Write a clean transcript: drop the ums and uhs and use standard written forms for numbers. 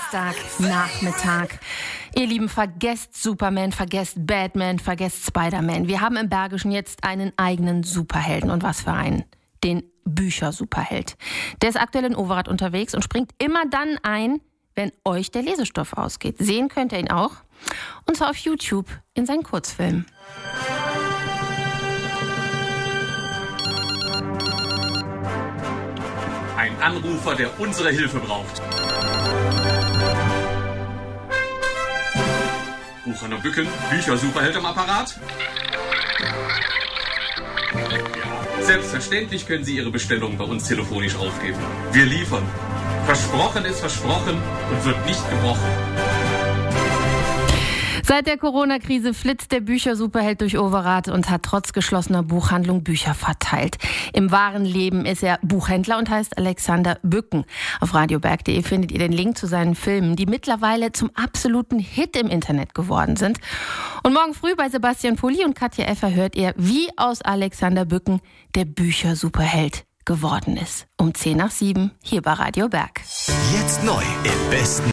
Samstagnachmittag. Ihr Lieben, vergesst Superman, vergesst Batman, vergesst Spider-Man. Wir haben im Bergischen jetzt einen eigenen Superhelden. Und was für einen? Den Büchersuperheld. Der ist aktuell in Overath unterwegs und springt immer dann ein, wenn euch der Lesestoff ausgeht. Sehen könnt ihr ihn auch. Und zwar auf YouTube in seinen Kurzfilmen. Ein Anrufer, der unsere Hilfe braucht. Buchhandlung Bücken, Büchersuperheld am Apparat. Ja, selbstverständlich können Sie Ihre Bestellung bei uns telefonisch aufgeben. Wir liefern. Versprochen ist versprochen und wird nicht gebrochen. Seit der Corona-Krise flitzt der Büchersuperheld durch Overath und hat trotz geschlossener Buchhandlung Bücher verteilt. Im wahren Leben ist er Buchhändler und heißt Alexander Bücken. Auf radioberg.de findet ihr den Link zu seinen Filmen, die mittlerweile zum absoluten Hit im Internet geworden sind. Und morgen früh bei Sebastian Pulli und Katja Effer hört ihr, wie aus Alexander Bücken der Büchersuperheld geworden ist. Um 6:10 hier bei Radio Berg. Jetzt neu im besten